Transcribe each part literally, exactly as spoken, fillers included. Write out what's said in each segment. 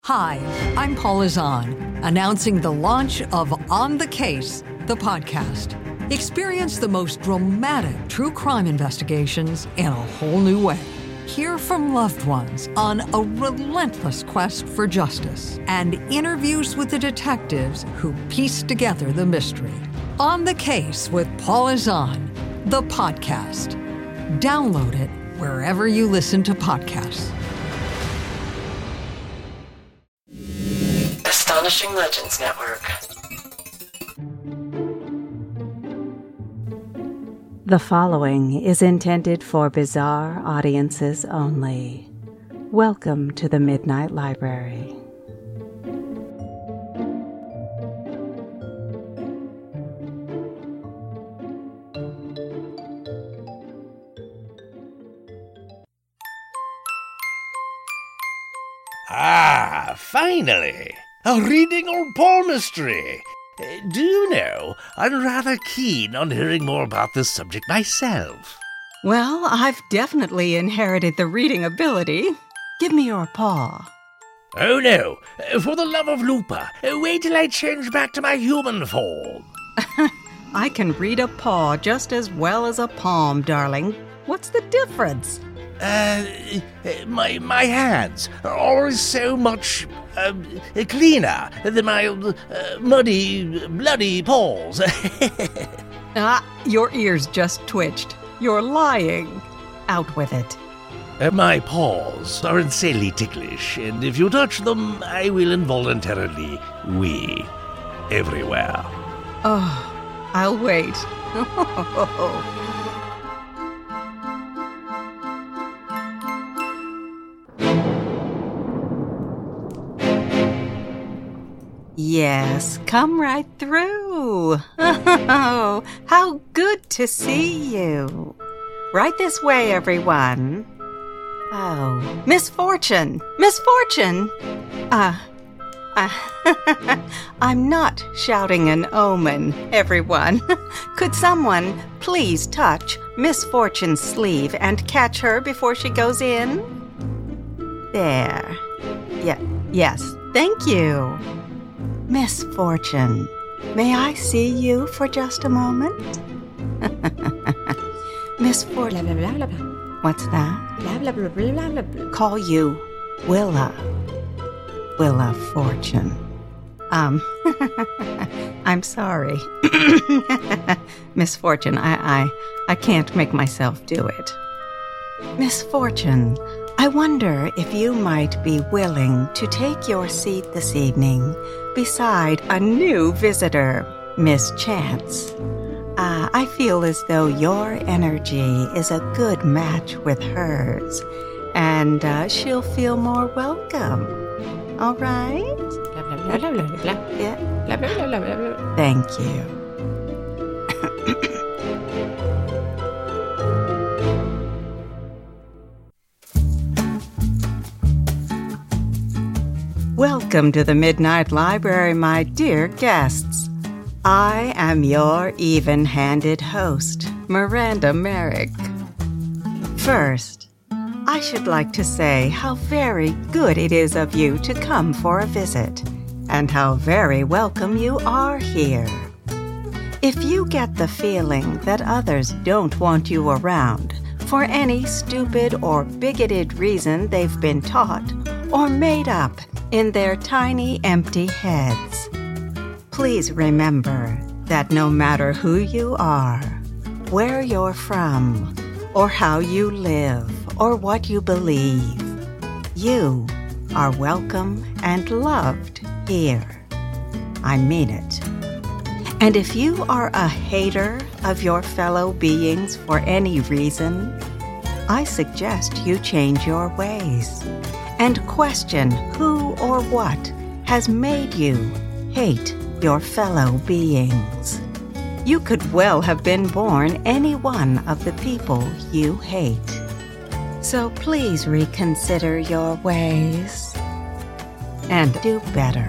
Hi, I'm Paula Zahn, announcing the launch of On the Case, the podcast. Experience the most dramatic true crime investigations in a whole new way. Hear from loved ones on a relentless quest for justice and interviews with the detectives who piece together the mystery. On the Case with Paula Zahn, the podcast. Download it wherever you listen to podcasts. Astonishing Legends Network. The following is intended for bizarre audiences only. Welcome to the Midnight Library. Ah, finally! A reading old palmistry! Uh, do you know, I'm rather keen on hearing more about this subject myself. Well, I've definitely inherited the reading ability. Give me your paw. Oh no, for the love of Lupa, wait till I change back to my human form. I can read a paw just as well as a palm, darling. What's the difference? Uh, my my hands are always so much uh, cleaner than my uh, muddy, bloody paws. Ah, your ears just twitched. You're lying. Out with it. Uh, my paws are insanely ticklish, and if you touch them, I will involuntarily wee everywhere. Oh, I'll wait. Yes, come right through. Oh, how good to see you. Right this way, everyone. Oh, Miss Fortune, Miss Fortune. Uh, uh I'm not shouting an omen, everyone. Could someone please touch Miss Fortune's sleeve and catch her before she goes in? There. Yeah, yes, thank you. Miss Fortune, may I see you for just a moment? Miss Fortune. Blah, blah, blah, blah, blah. What's that? Blah, blah, blah, blah, blah, blah. Call you Willa. Willa Fortune. Um, I'm sorry. Miss Fortune, I, I, I can't make myself do it. Miss Fortune, I wonder if you might be willing to take your seat this evening beside a new visitor, Miss Chance. Uh, I feel as though your energy is a good match with hers, and uh, she'll feel more welcome. All right? Blah, blah, blah, blah, blah, blah. Yeah. Blah, blah, blah, blah, blah, blah. Thank you. Welcome to the Midnight Library, my dear guests. I am your even-handed host, Miranda Merrick. First, I should like to say how very good it is of you to come for a visit, and how very welcome you are here. If you get the feeling that others don't want you around for any stupid or bigoted reason they've been taught or made up in their tiny, empty heads, please remember that no matter who you are, where you're from, or how you live, or what you believe, you are welcome and loved here. I mean it. And if you are a hater of your fellow beings for any reason, I suggest you change your ways and question who or what has made you hate your fellow beings. You could well have been born any one of the people you hate. So please reconsider your ways and do better.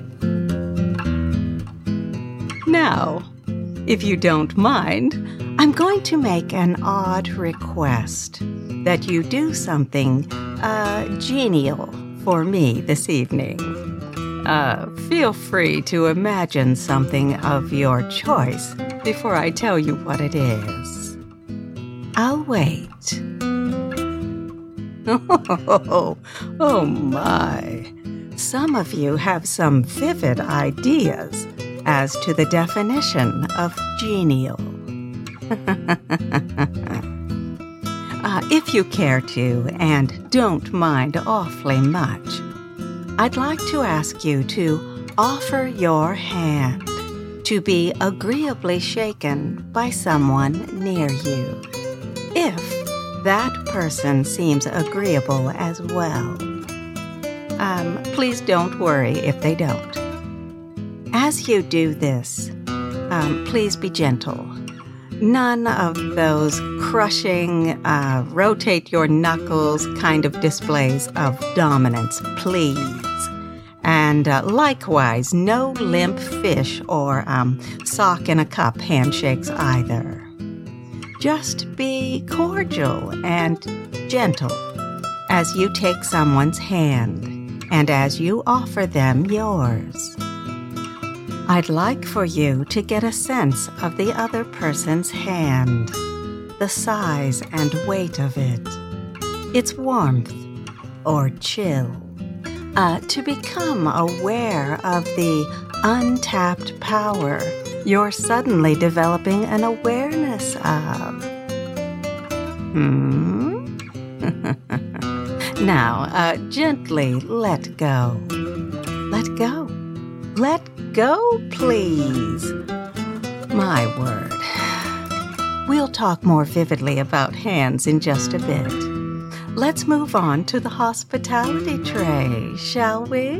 Now, if you don't mind, I'm going to make an odd request that you do something uh, genial for me this evening. Uh, feel free to imagine something of your choice before I tell you what it is. I'll wait. Oh, oh my. Some of you have some vivid ideas as to the definition of genial. uh, if you care to, and don't mind awfully much, I'd like to ask you to offer your hand to be agreeably shaken by someone near you, if that person seems agreeable as well. Um, please don't worry if they don't. As you do this, um, please be gentle. None of those crushing, uh, rotate your knuckles kind of displays of dominance, please. And uh, likewise, no limp fish or um, sock in a cup handshakes either. Just be cordial and gentle as you take someone's hand and as you offer them yours. I'd like for you to get a sense of the other person's hand, the size and weight of it, its warmth or chill, uh, to become aware of the untapped power you're suddenly developing an awareness of. Hmm? Now, uh, gently let go. Let go. Let go, please. My word. We'll talk more vividly about hands in just a bit. Let's move on to the hospitality tray, shall we?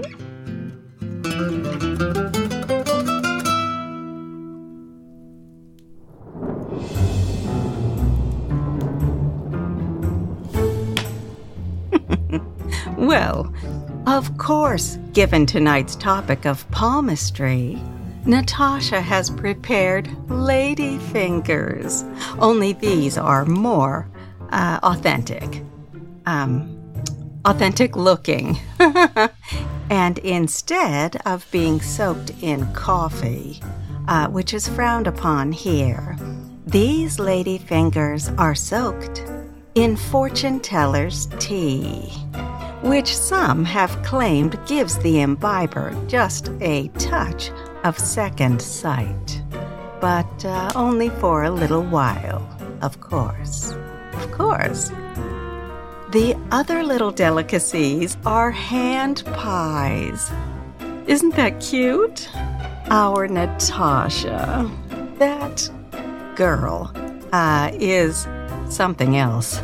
Well, of course, given tonight's topic of palmistry, Natasha has prepared lady fingers. Only these are more uh, authentic. Um, authentic looking. And instead of being soaked in coffee, uh, which is frowned upon here, these lady fingers are soaked in fortune teller's tea, which some have claimed gives the imbiber just a touch of second sight. But uh, only for a little while, of course. Of course. The other little delicacies are hand pies. Isn't that cute? Our Natasha, that girl, uh, is something else.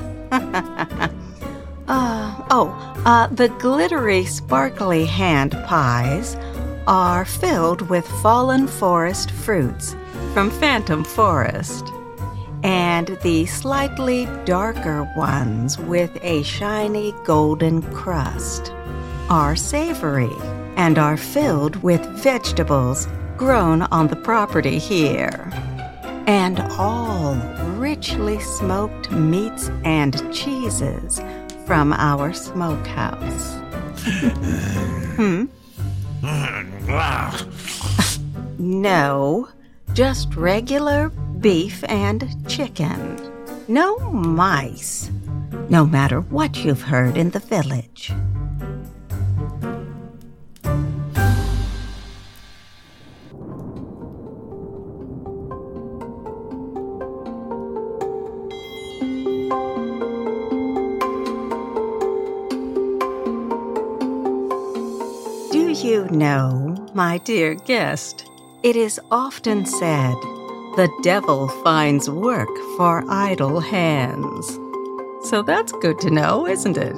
Uh, oh, uh, the glittery, sparkly hand pies are filled with fallen forest fruits from Phantom Forest, and the slightly darker ones with a shiny golden crust are savory and are filled with vegetables grown on the property here, and all richly smoked meats and cheeses from our smokehouse. Hmm? No, just regular beef and chicken. No mice, no matter what you've heard in the village. You know, my dear guest, it is often said, the devil finds work for idle hands. So that's good to know, isn't it?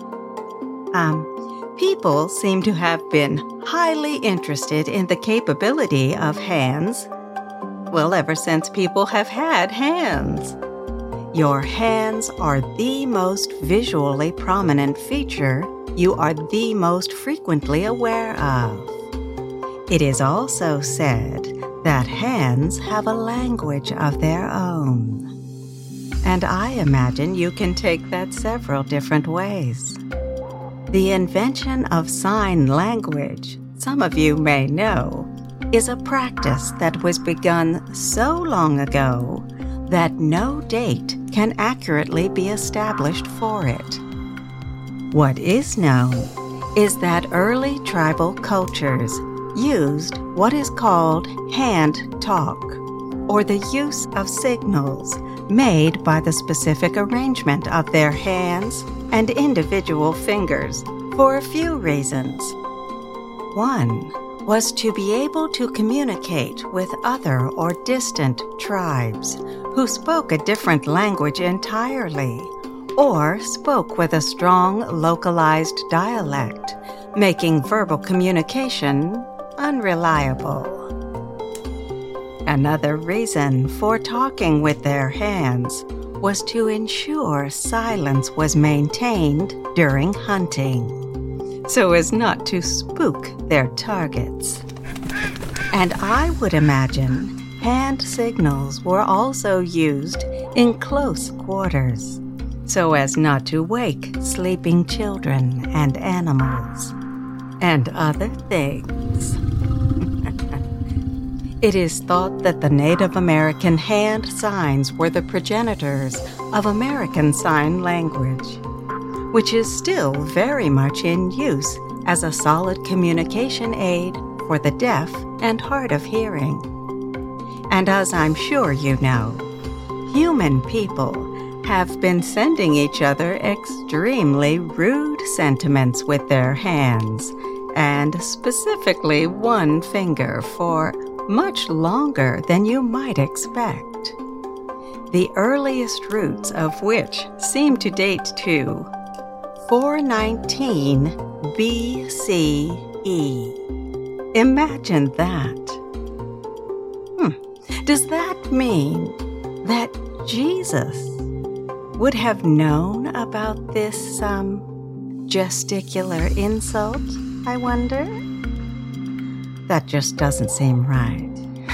Um, people seem to have been highly interested in the capability of hands, well, ever since people have had hands. Your hands are the most visually prominent feature you are the most frequently aware of. It is also said that hands have a language of their own. And I imagine you can take that several different ways. The invention of sign language, some of you may know, is a practice that was begun so long ago that no date can accurately be established for it. What is known is that early tribal cultures used what is called hand talk, or the use of signals made by the specific arrangement of their hands and individual fingers for a few reasons. One was to be able to communicate with other or distant tribes who spoke a different language entirely, or spoke with a strong localized dialect, making verbal communication unreliable. Another reason for talking with their hands was to ensure silence was maintained during hunting, so as not to spook their targets. And I would imagine hand signals were also used in close quarters, so as not to wake sleeping children and animals, and other things. It is thought that the Native American hand signs were the progenitors of American Sign Language, which is still very much in use as a solid communication aid for the deaf and hard of hearing. And as I'm sure you know, human people have been sending each other extremely rude sentiments with their hands, and specifically one finger, for much longer than you might expect. The earliest roots of which seem to date to four nineteen B C E. Imagine that. Hmm. Does that mean that Jesus would have known about this, um, gesticular insult, I wonder? That just doesn't seem right.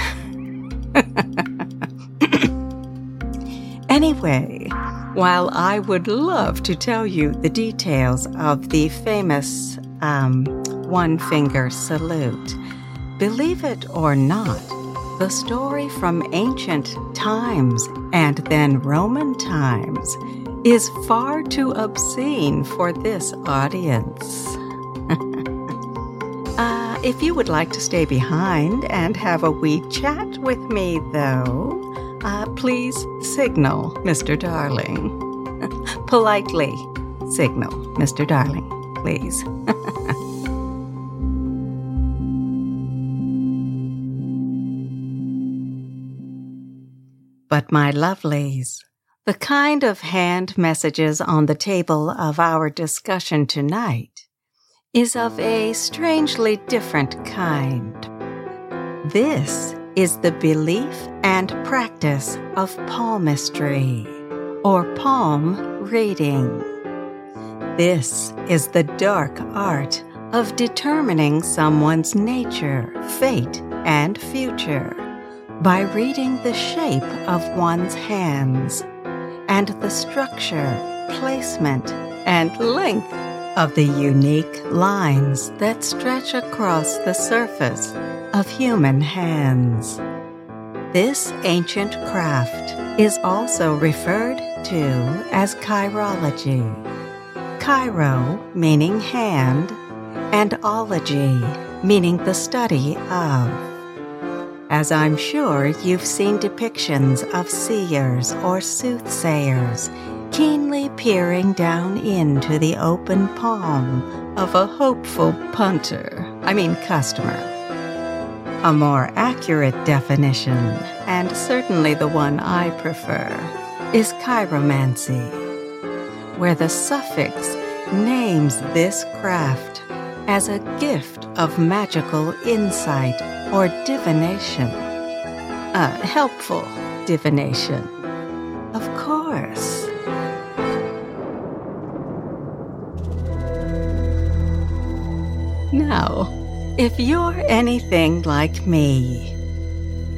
Anyway, while I would love to tell you the details of the famous um, one-finger salute, believe it or not, the story from ancient times and then Roman times is far too obscene for this audience. uh, if you would like to stay behind and have a wee chat with me, though, uh, please signal Mister Darling. Politely signal Mister Darling, please. But my lovelies, the kind of hand messages on the table of our discussion tonight is of a strangely different kind. This is the belief and practice of palmistry, or palm reading. This is the dark art of determining someone's nature, fate, and future by reading the shape of one's hands and the structure, placement, and length of the unique lines that stretch across the surface of human hands. This ancient craft is also referred to as chirology. Chiro meaning hand, and ology meaning the study of. As I'm sure you've seen depictions of seers or soothsayers keenly peering down into the open palm of a hopeful punter, I mean customer. A more accurate definition, and certainly the one I prefer, is chiromancy, where the suffix names this craft as a gift of magical insight or divination. A helpful divination, of course. Now, if you're anything like me,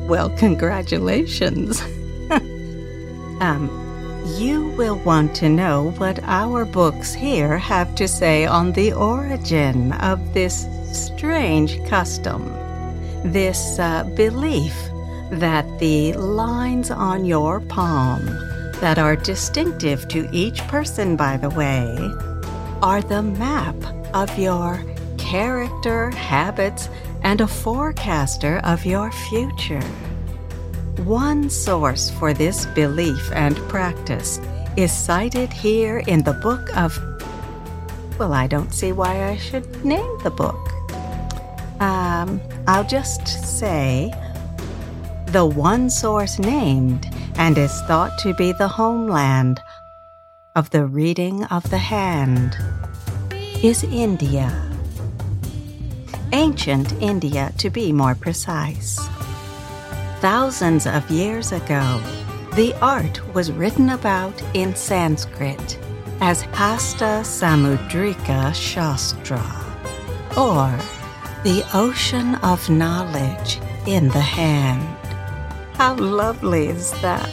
Well, congratulations. um, you will want to know what our books here have to say on the origin of this strange custom, this uh, belief that the lines on your palm, that are distinctive to each person, by the way, are the map of your character, habits, and a forecaster of your future. One source for this belief and practice is cited here in the book of... Well, I don't see why I should name the book. Um, I'll just say the one source named and is thought to be the homeland of the reading of the hand is India. Ancient India, to be more precise. Thousands of years ago, the art was written about in Sanskrit as Hasta Samudrika Shastra, or the ocean of knowledge in the hand. How lovely is that?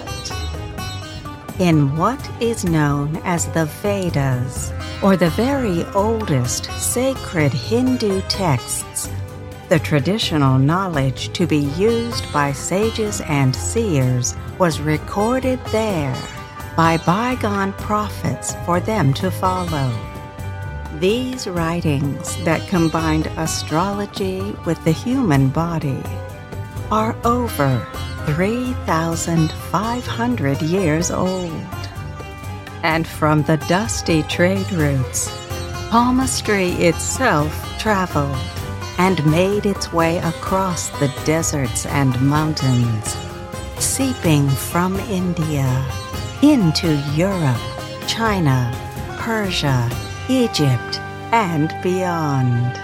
In what is known as the Vedas, or the very oldest sacred Hindu texts, the traditional knowledge to be used by sages and seers was recorded there by bygone prophets for them to follow. These writings that combined astrology with the human body are over three thousand five hundred years old. And from the dusty trade routes, palmistry itself traveled and made its way across the deserts and mountains, seeping from India into Europe, China, Persia, Egypt, and beyond.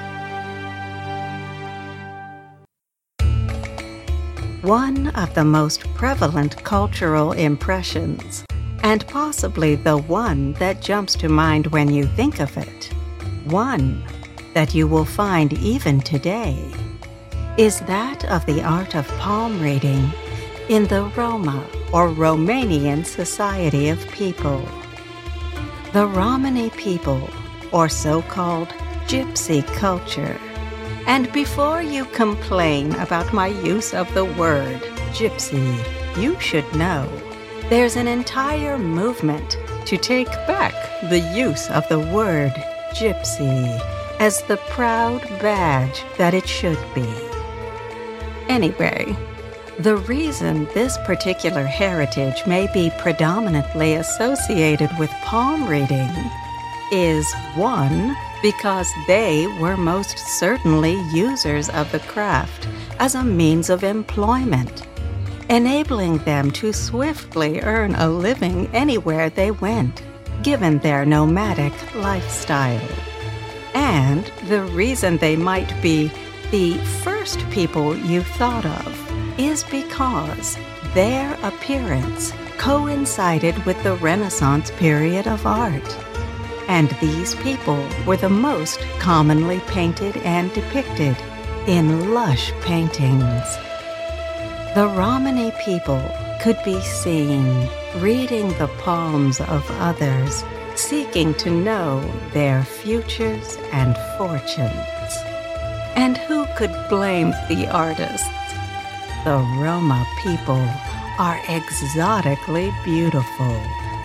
One of the most prevalent cultural impressions, and possibly the one that jumps to mind when you think of it, one that you will find even today, is that of the art of palm reading in the Roma or Romanian society of people. The Romani people, or so-called gypsy culture. And before you complain about my use of the word gypsy, you should know there's an entire movement to take back the use of the word gypsy as the proud badge that it should be. Anyway, the reason this particular heritage may be predominantly associated with palm reading is, one, because they were most certainly users of the craft as a means of employment, enabling them to swiftly earn a living anywhere they went, given their nomadic lifestyle. And the reason they might be the first people you thought of is because their appearance coincided with the Renaissance period of art. And these people were the most commonly painted and depicted in lush paintings. The Romani people could be seen reading the palms of others, seeking to know their futures and fortunes. And who could blame the artists? The Roma people are exotically beautiful.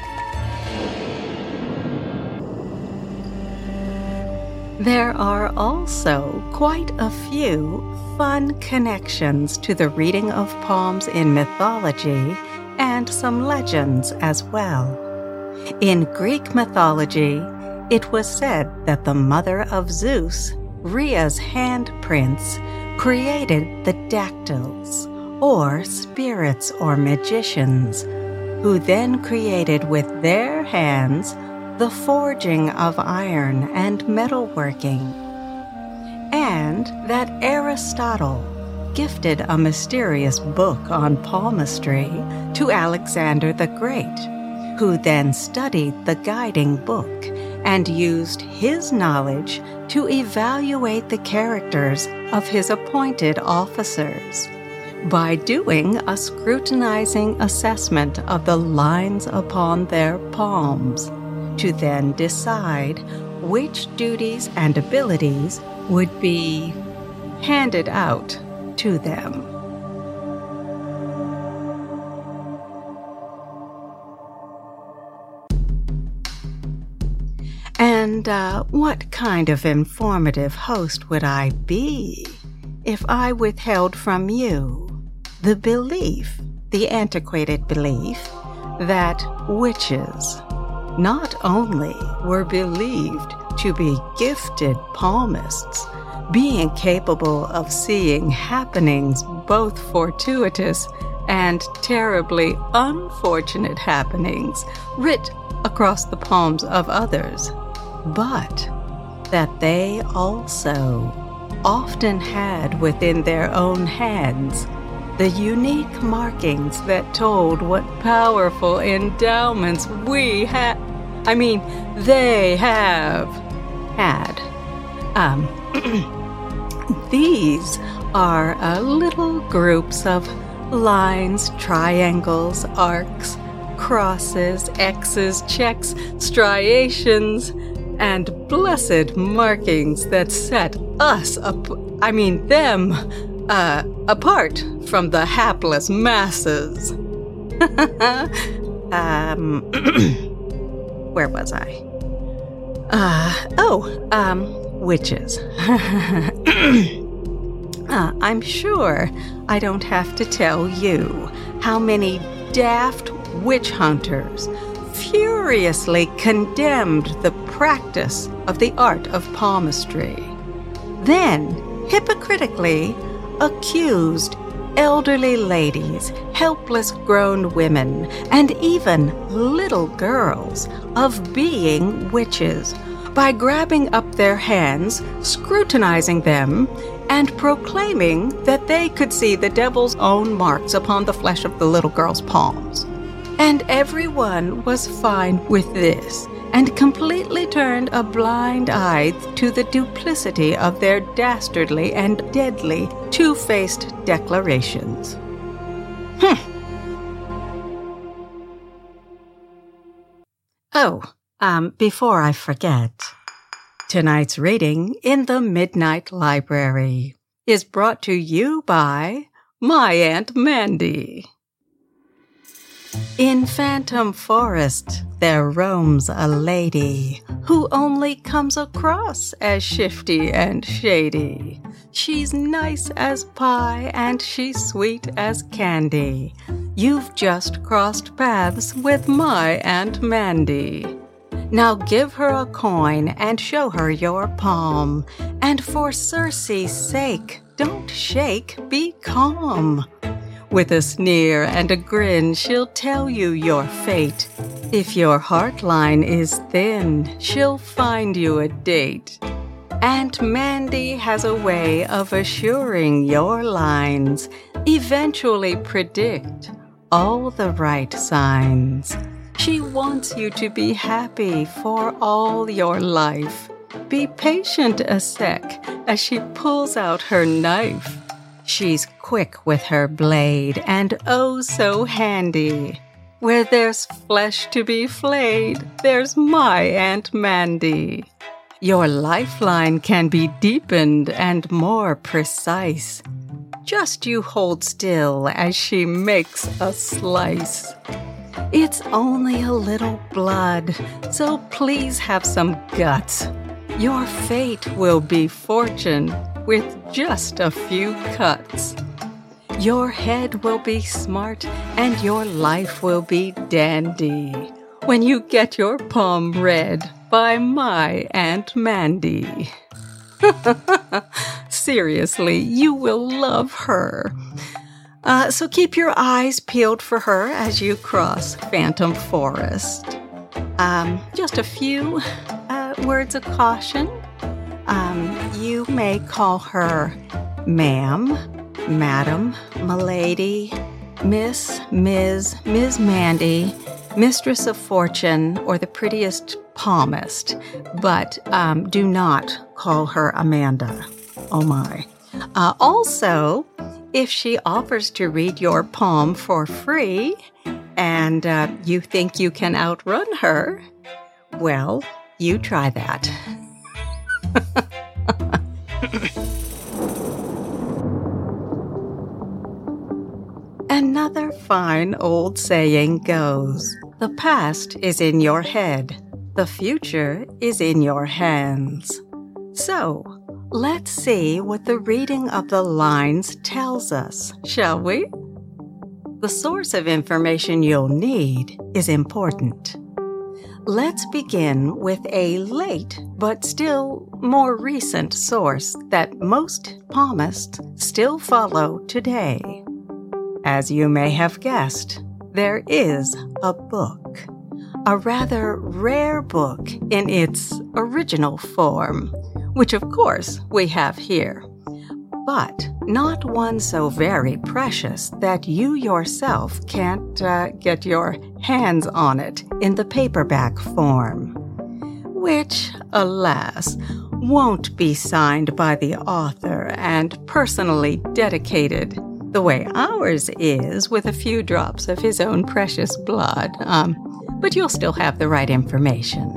There are also quite a few fun connections to the reading of palms in mythology and some legends as well. In Greek mythology, it was said that the mother of Zeus, Rhea's handprints, created the dactyls, or spirits or magicians, who then created with their hands the forging of iron and metalworking, and that Aristotle gifted a mysterious book on palmistry to Alexander the Great, who then studied the guiding book and used his knowledge to evaluate the characters of his appointed officers, by doing a scrutinizing assessment of the lines upon their palms, to then decide which duties and abilities would be handed out to them. And uh, what kind of informative host would I be if I withheld from you the belief, the antiquated belief, that witches not only were believed to be gifted palmists, being capable of seeing happenings both fortuitous and terribly unfortunate happenings writ across the palms of others, but that they also often had within their own hands the unique markings that told what powerful endowments we had, I mean, they have had. Um, these are uh, little groups of lines, triangles, arcs, crosses, X's, checks, striations, and blessed markings that set us up, I mean them, uh, apart from the hapless masses. um, where was I? Uh, oh, um, witches. uh, I'm sure I don't have to tell you how many daft witch hunters furiously condemned the practice of the art of palmistry, then hypocritically accused elderly ladies, helpless grown women, and even little girls of being witches by grabbing up their hands, scrutinizing them, and proclaiming that they could see the devil's own marks upon the flesh of the little girl's palms. And everyone was fine with this, and completely turned a blind eye to the duplicity of their dastardly and deadly two-faced declarations. Hmm. Oh, um, before I forget, tonight's reading in the Midnight Library is brought to you by my Aunt Mandy. In Phantom Forest, there roams a lady who only comes across as shifty and shady. She's nice as pie and she's sweet as candy. You've just crossed paths with my Aunt Mandy. Now give her a coin and show her your palm. And for Circe's sake, don't shake, be calm. With a sneer and a grin, she'll tell you your fate. If your heartline is thin, she'll find you a date. Aunt Mandy has a way of assuring your lines eventually predict all the right signs. She wants you to be happy for all your life. Be patient a sec as she pulls out her knife. She's quick with her blade and oh so handy. Where there's flesh to be flayed, there's my Aunt Mandy. Your lifeline can be deepened and more precise. Just you hold still as she makes a slice. It's only a little blood, so please have some guts. Your fate will be fortune with just a few cuts. Your head will be smart and your life will be dandy when you get your palm read by my Aunt Mandy. Seriously, you will love her. Uh, so keep your eyes peeled for her as you cross Phantom Forest. Um, just a few uh, words of caution. Um, you may call her ma'am, madam, milady, miss, Miz, Miz Mandy, mistress of fortune, or the prettiest palmist, but um, do not call her Amanda. Oh my. Uh, also, if she offers to read your palm for free and uh, you think you can outrun her, well, you try that. Another fine old saying goes, the past is in your head, the future is in your hands. So, let's see what the reading of the lines tells us, shall we? The source of information you'll need is important. Let's begin with a late but still more recent source that most palmists still follow today. As you may have guessed, there is a book, a rather rare book in its original form, which of course we have here, but not one so very precious that you yourself can't uh, get your hands on it in the paperback form, which, alas, won't be signed by the author and personally dedicated the way ours is, with a few drops of his own precious blood, um, but you'll still have the right information.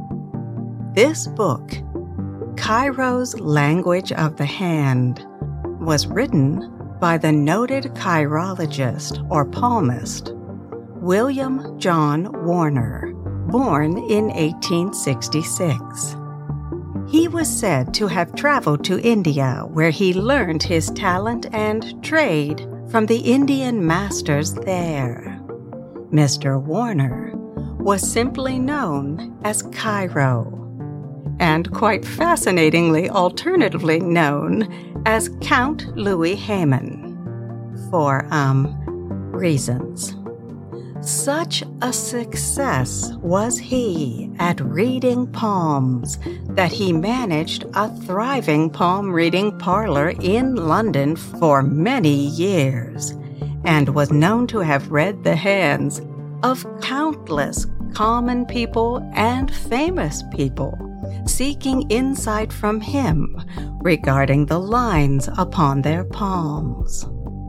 This book, Chiro's Language of the Hand, was written by the noted chirologist or palmist, William John Warner, born in eighteen sixty-six. He was said to have traveled to India, where he learned his talent and trade from the Indian masters there. Mister Warner was simply known as Chiro, and quite fascinatingly alternatively known as Count Louis Hayman, for, um, reasons. Such a success was he at reading palms that he managed a thriving palm reading parlor in London for many years, and was known to have read the hands of countless common people and famous people, seeking insight from him regarding the lines upon their palms.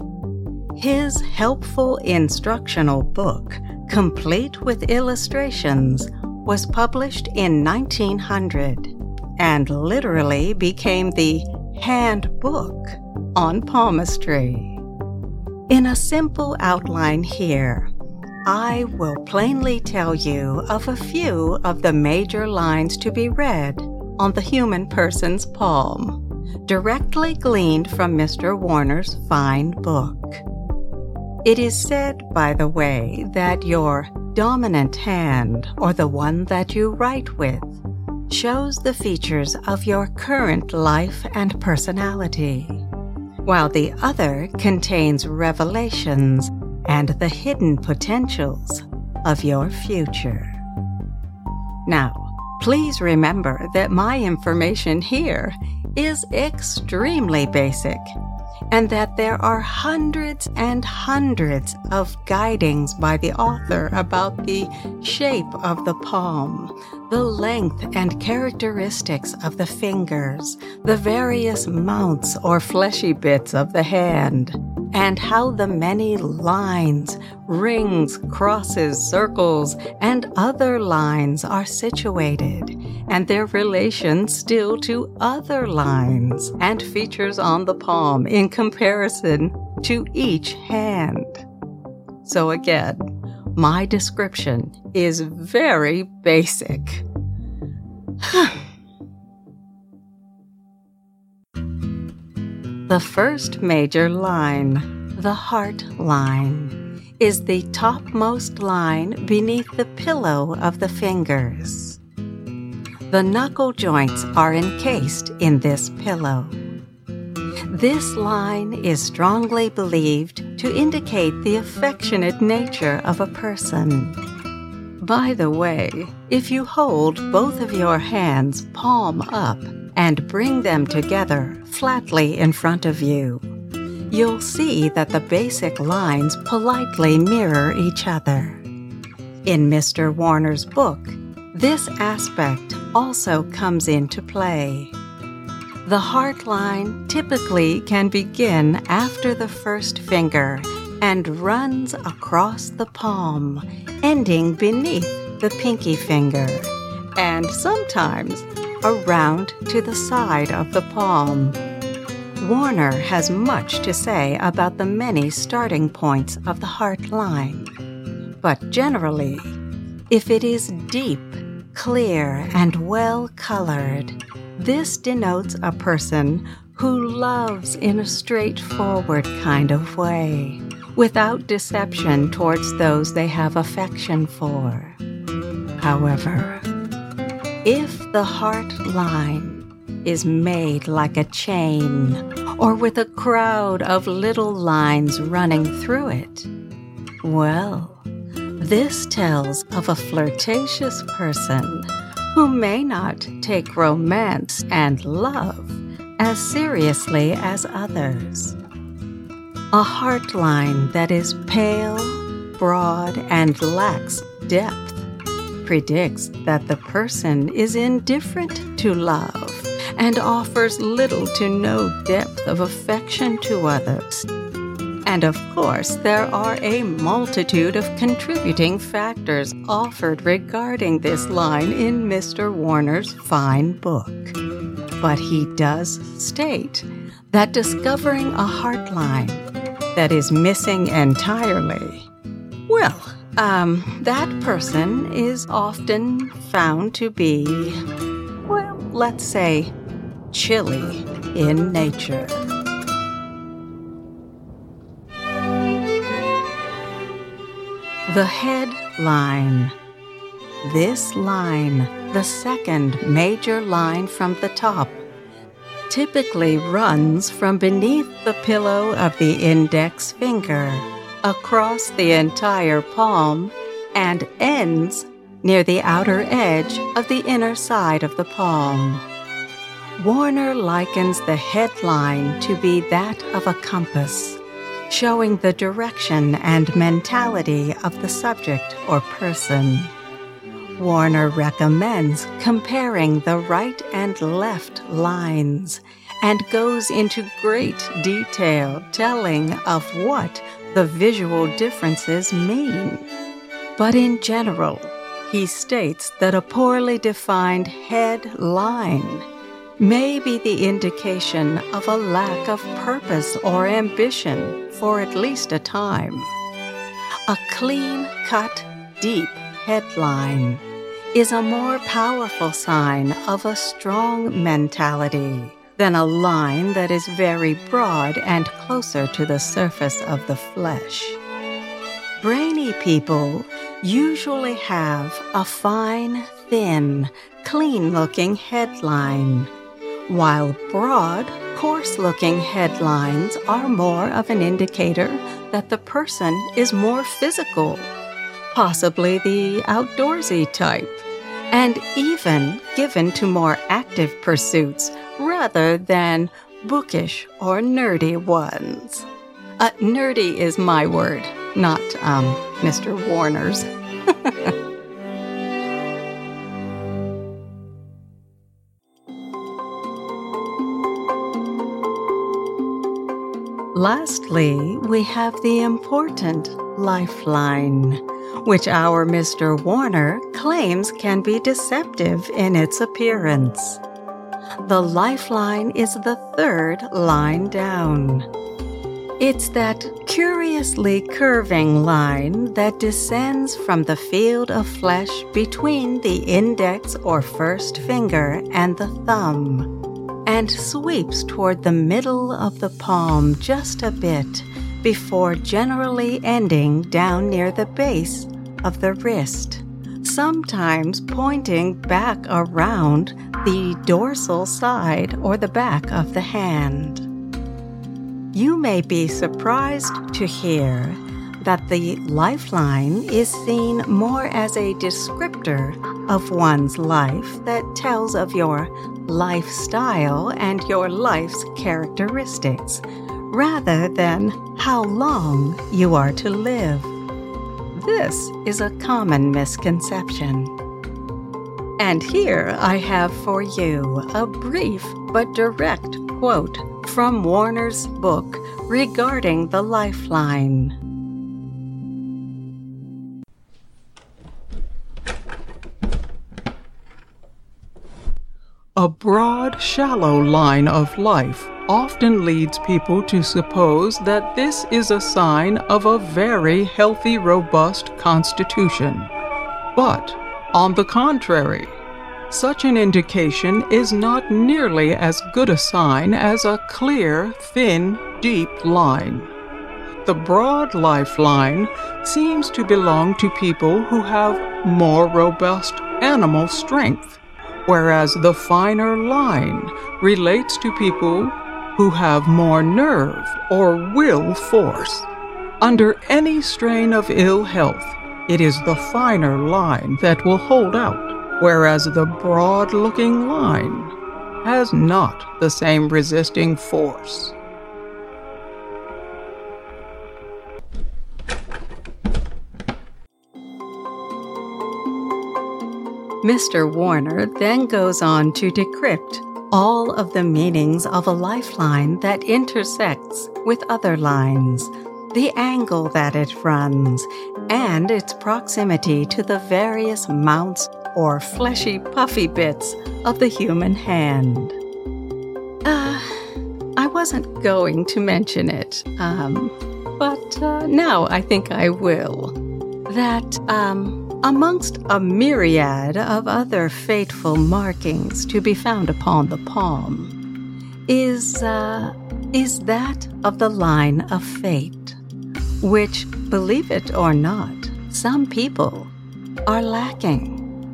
His helpful instructional book, complete with illustrations, was published in nineteen hundred and literally became the handbook on palmistry. In a simple outline here, I will plainly tell you of a few of the major lines to be read on the human person's palm, directly gleaned from Mister Warner's fine book. It is said, by the way, that your dominant hand, or the one that you write with, shows the features of your current life and personality, while the other contains revelations and the hidden potentials of your future. Now, please remember that my information here is extremely basic, and that there are hundreds and hundreds of guidings by the author about the shape of the palm, the length and characteristics of the fingers, the various mounts or fleshy bits of the hand, and how the many lines, rings, crosses, circles, and other lines are situated, and their relation still to other lines and features on the palm in comparison to each hand. So again, my description is very basic. The first major line, the heart line, is the topmost line beneath the pillow of the fingers. The knuckle joints are encased in this pillow. This line is strongly believed to indicate the affectionate nature of a person. By the way, if you hold both of your hands palm up and bring them together flatly in front of you, you'll see that the basic lines politely mirror each other. In Mister Warner's book, this aspect also comes into play. The heart line typically can begin after the first finger and runs across the palm, ending beneath the pinky finger, and sometimes around to the side of the palm. Warner has much to say about the many starting points of the heart line, but generally, if it is deep, clear, and well-colored, this denotes a person who loves in a straightforward kind of way, without deception towards those they have affection for. However, if the heart line is made like a chain, or with a crowd of little lines running through it, well, this tells of a flirtatious person who may not take romance and love as seriously as others. A heart line that is pale, broad, and lacks depth predicts that the person is indifferent to love and offers little to no depth of affection to others. And of course, there are a multitude of contributing factors offered regarding this line in Mister Warner's fine book. But he does state that discovering a heart line that is missing entirely, well, um, that person is often found to be, well, let's say, chilly in nature. The head line. This line, the second major line from the top, typically runs from beneath the pillow of the index finger across the entire palm and ends near the outer edge of the inner side of the palm. Warner likens the headline to be that of a compass, showing the direction and mentality of the subject or person. Warner recommends comparing the right and left lines and goes into great detail telling of what the visual differences mean. But in general, he states that a poorly defined head line may be the indication of a lack of purpose or ambition for at least a time. A clean-cut, deep headline is a more powerful sign of a strong mentality than a line that is very broad and closer to the surface of the flesh. Brainy people usually have a fine, thin, clean-looking headline, while broad, coarse-looking headlines are more of an indicator that the person is more physical, possibly the outdoorsy type, and even given to more active pursuits rather than bookish or nerdy ones. Uh, nerdy is my word, not um, Mister Warner's. Lastly, we have the important lifeline, which our Mister Warner claims can be deceptive in its appearance. The lifeline is the third line down. It's that curiously curving line that descends from the field of flesh between the index or first finger and the thumb, and sweeps toward the middle of the palm just a bit before generally ending down near the base of the wrist, sometimes pointing back around the dorsal side or the back of the hand. You may be surprised to hear that the lifeline is seen more as a descriptor of one's life that tells of your lifestyle and your life's characteristics, rather than how long you are to live. This is a common misconception. And here I have for you a brief but direct quote from Warner's book regarding the lifeline. A broad, shallow line of life often leads people to suppose that this is a sign of a very healthy, robust constitution. But, on the contrary, such an indication is not nearly as good a sign as a clear, thin, deep line. The broad lifeline seems to belong to people who have more robust animal strength, whereas the finer line relates to people who have more nerve or will force. Under any strain of ill health, it is the finer line that will hold out, whereas the broad-looking line has not the same resisting force. Mister Warner then goes on to decrypt all of the meanings of a lifeline that intersects with other lines, the angle that it runs, and its proximity to the various mounts or fleshy, puffy bits of the human hand. Uh, I wasn't going to mention it, um, but uh, now I think I will. That, um, amongst a myriad of other fateful markings to be found upon the palm, is, uh, is that of the line of fate, which, believe it or not, some people are lacking.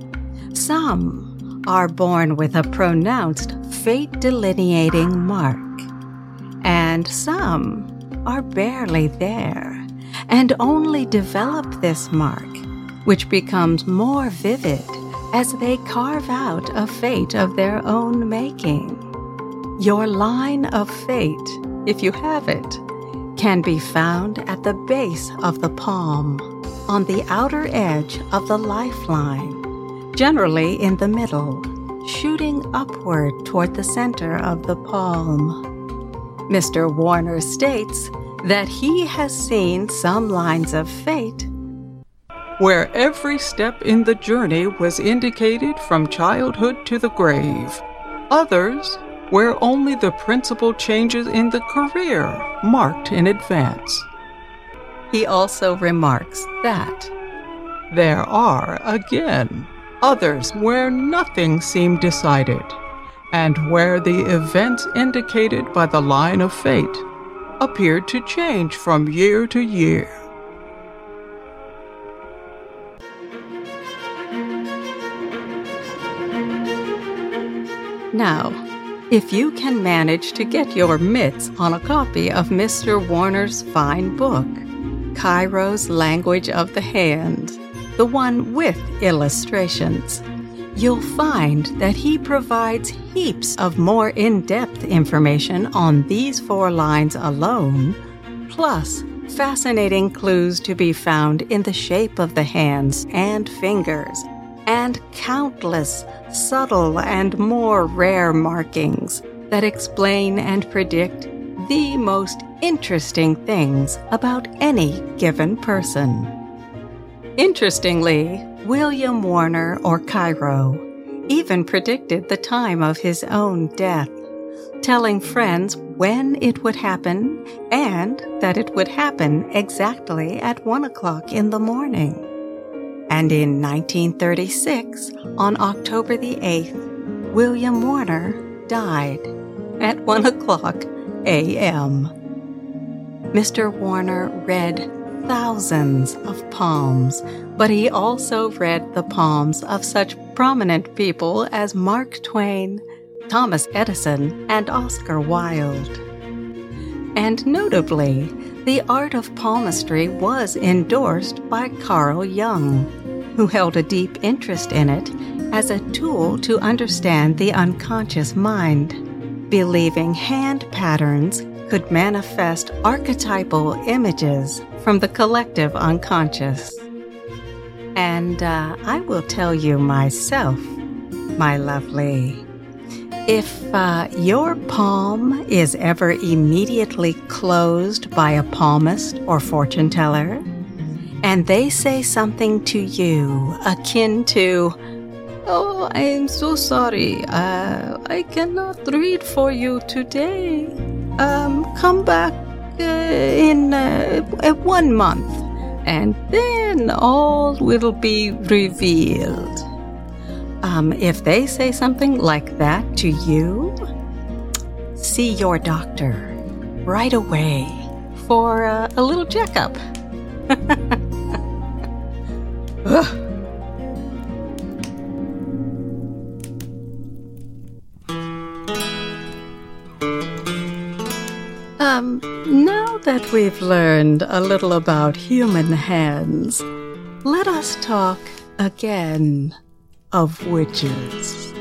Some are born with a pronounced fate-delineating mark, and some are barely there and only develop this mark, which becomes more vivid as they carve out a fate of their own making. Your line of fate, if you have it, can be found at the base of the palm, on the outer edge of the lifeline, generally in the middle, shooting upward toward the center of the palm. Mister Warner states that he has seen some lines of fate where every step in the journey was indicated from childhood to the grave. Others where only the principal changes in the career marked in advance. He also remarks that there are, again, others where nothing seemed decided, and where the events indicated by the line of fate appeared to change from year to year. Now, if you can manage to get your mitts on a copy of Mister Warner's fine book, Cairo's Language of the Hand, the one with illustrations, you'll find that he provides heaps of more in-depth information on these four lines alone, plus fascinating clues to be found in the shape of the hands and fingers, and countless subtle and more rare markings that explain and predict the most interesting things about any given person. Interestingly, William Warner, or Cairo, even predicted the time of his own death, telling friends when it would happen and that it would happen exactly at one o'clock in the morning. And in nineteen thirty-six, on October the eighth, William Warner died at one o'clock a m Mister Warner read thousands of palms, but he also read the palms of such prominent people as Mark Twain, Thomas Edison, and Oscar Wilde. And notably, the art of palmistry was endorsed by Carl Jung, who held a deep interest in it as a tool to understand the unconscious mind, believing hand patterns could manifest archetypal images from the collective unconscious. And uh, I will tell you myself my lovely. If uh, your palm is ever immediately closed by a palmist or fortune teller, and they say something to you akin to, "Oh, I am so sorry, uh, I cannot read for you today. Um, come back uh, in uh, one month, and then all will be revealed." Um, if they say something like that to you, see your doctor right away for uh, a little checkup. um, now that we've learned a little about human hands, let us talk again of witches.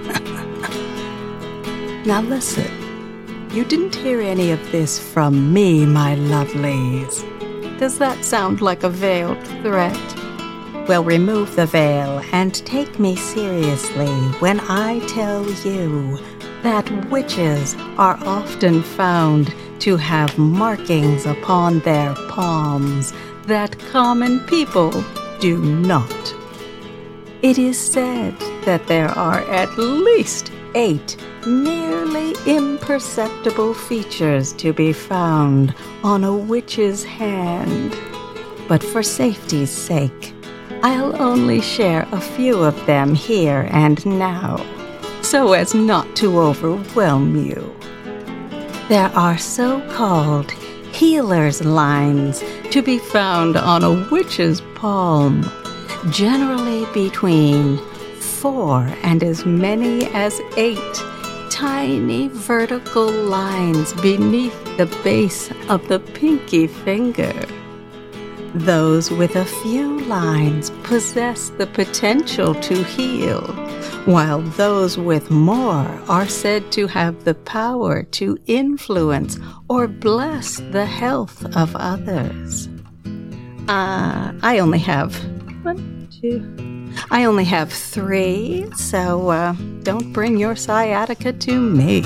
Now listen, you didn't hear any of this from me, my lovelies. Does that sound like a veiled threat? Well, remove the veil and take me seriously when I tell you that witches are often found to have markings upon their palms that common people do not. It is said that there are at least eight nearly imperceptible features to be found on a witch's hand. But for safety's sake, I'll only share a few of them here and now, so as not to overwhelm you. There are so-called healer's lines to be found on a witch's palm, generally between four and as many as eight tiny vertical lines beneath the base of the pinky finger. Those with a few lines possess the potential to heal, while those with more are said to have the power to influence or bless the health of others. Uh, I only have one, two... I only have three, so uh, don't bring your sciatica to me.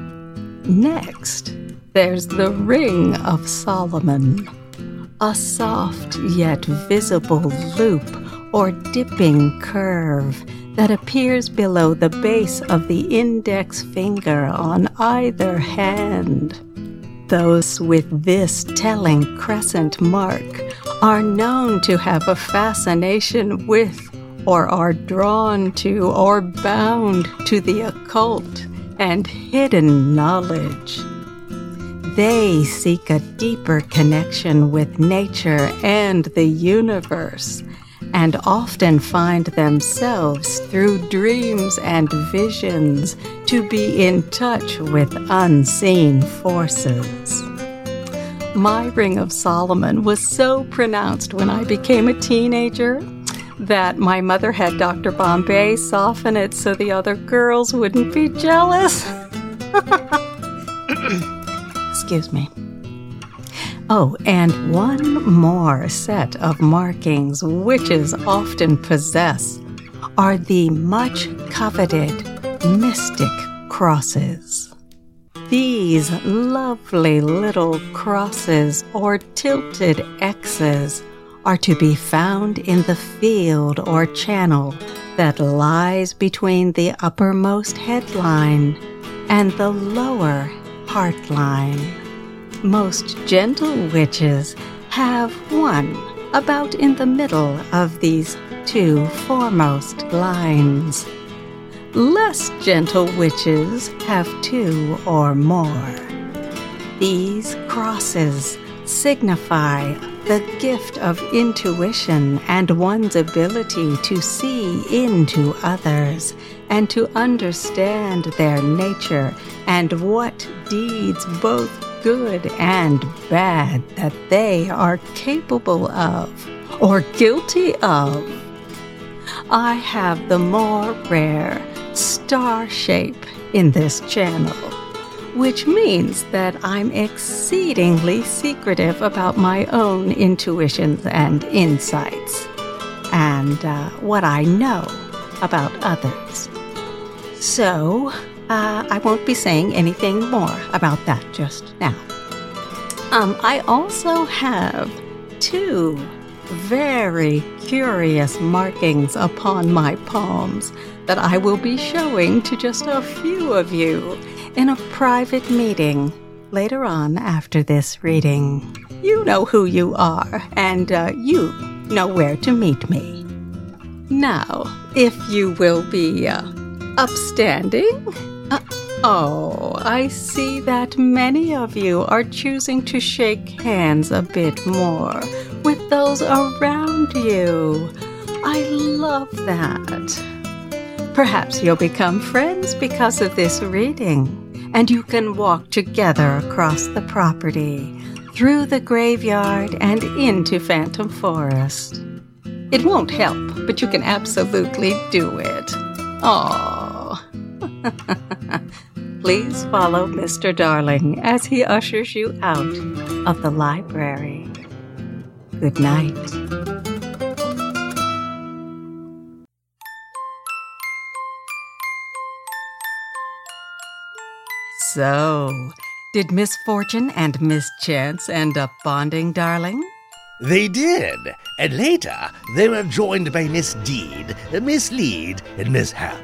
Next, there's the Ring of Solomon, a soft yet visible loop or dipping curve that appears below the base of the index finger on either hand. Those with this telling crescent mark are known to have a fascination with, or are drawn to, or bound to the occult and hidden knowledge. They seek a deeper connection with nature and the universe, and often find themselves through dreams and visions to be in touch with unseen forces. My Ring of Solomon was so pronounced when I became a teenager that my mother had Doctor Bombay soften it so the other girls wouldn't be jealous. Excuse me. Oh, and one more set of markings witches often possess are the much coveted mystic crosses. These lovely little crosses or tilted X's are to be found in the field or channel that lies between the uppermost headline and the lower heartline. Most gentle witches have one about in the middle of these two foremost lines. Less gentle witches have two or more. These crosses signify the gift of intuition and one's ability to see into others and to understand their nature and what deeds, both good and bad, that they are capable of or guilty of. I have the more rare star shape in this channel, which means that I'm exceedingly secretive about my own intuitions and insights, and uh, what I know about others. So, uh, I won't be saying anything more about that just now. Um, I also have two very curious markings upon my palms that I will be showing to just a few of you in a private meeting later on after this reading. You know who you are, and uh, you know where to meet me. Now, if you will be uh, upstanding. Uh, oh, I see that many of you are choosing to shake hands a bit more with those around you. I love that. Perhaps you'll become friends because of this reading, and you can walk together across the property, through the graveyard, and into Phantom Forest. It won't help, but you can absolutely do it. Aww. Please follow Mister Darling as he ushers you out of the library. Good night. So, did Misfortune and Mischance end up bonding, darling? They did, and later they were joined by Miss Deed, Miss Lead, and Miss Hap.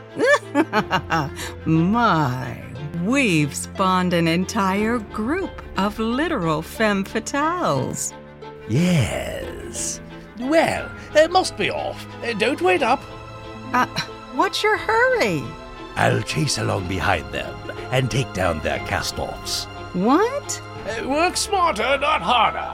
My, we've spawned an entire group of literal femme fatales. Yes. Well, I must be off. Don't wait up. Uh, what's your hurry? I'll chase along behind them and take down their cast-offs. What? Uh, work smarter, not harder.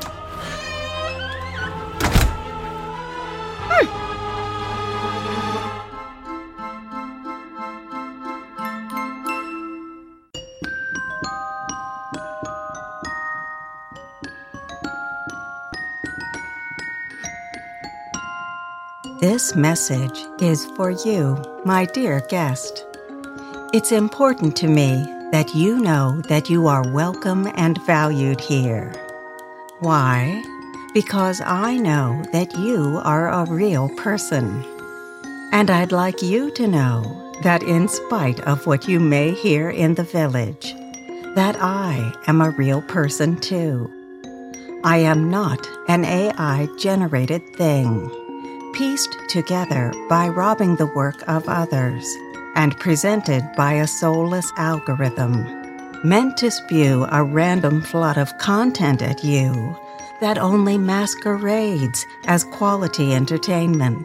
This message is for you, my dear guest. It's important to me that you know that you are welcome and valued here. Why? Because I know that you are a real person. And I'd like you to know that in spite of what you may hear in the village, that I am a real person too. I am not an A I-generated thing, pieced together by robbing the work of others, and presented by a soulless algorithm, meant to spew a random flood of content at you that only masquerades as quality entertainment.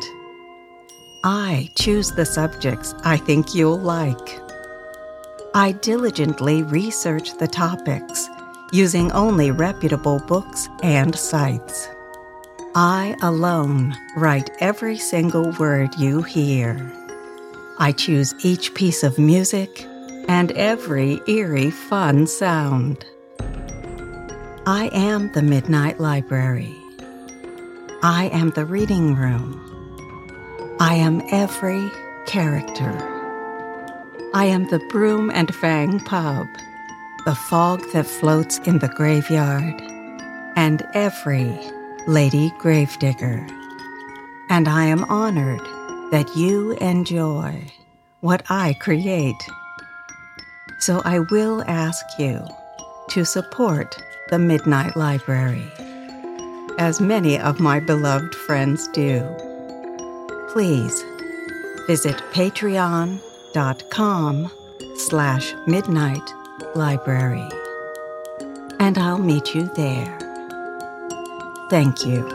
I choose the subjects I think you'll like. I diligently research the topics using only reputable books and sites. I alone write every single word you hear. I choose each piece of music and every eerie, fun sound. I am the Midnight Library. I am the reading room. I am every character. I am the Broom and Fang pub, the fog that floats in the graveyard, and every Lady Gravedigger. And I am honored that you enjoy what I create. So I will ask you to support the Midnight Library, as many of my beloved friends do. Please visit patreon.com slash midnight library, and I'll meet you there. Thank you.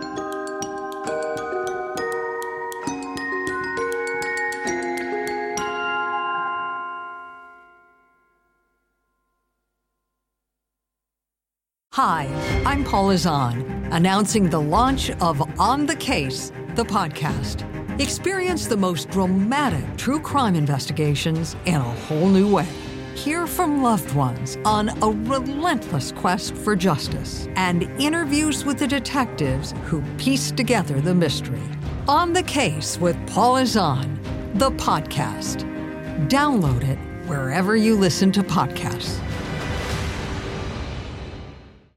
Hi, I'm Paula Zahn, announcing the launch of On the Case, the podcast. Experience the most dramatic true crime investigations in a whole new way. Hear from loved ones on a relentless quest for justice and interviews with the detectives who pieced together the mystery. On the Case with Paula Zahn, the podcast. Download it wherever you listen to podcasts.